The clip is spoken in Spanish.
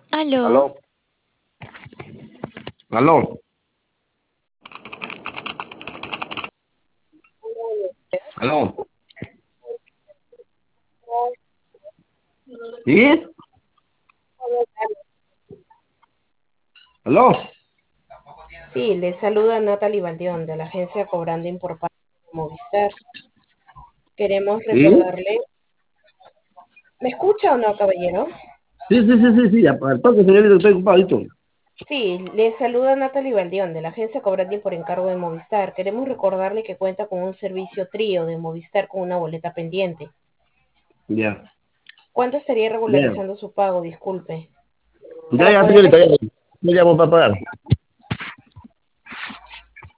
Aló, Aló, aló, aló. ¿Sí? Aló. Sí, les saluda Natalie Baldión de la agencia Cobranding por parte de Movistar. Queremos ¿Sí? recordarle, ¿me escucha o no, caballero? Sí, al toque, señorita, estoy ocupadito. Sí, les saluda Natalie Baldión de la agencia Cobranding por encargo de Movistar. Queremos recordarle que cuenta con un servicio trío de Movistar con una boleta pendiente. Ya, ¿Cuánto estaría bien. regularizando su pago? Disculpe. Ya, Para ya, poder señorita, ya. Me llamo para pagar.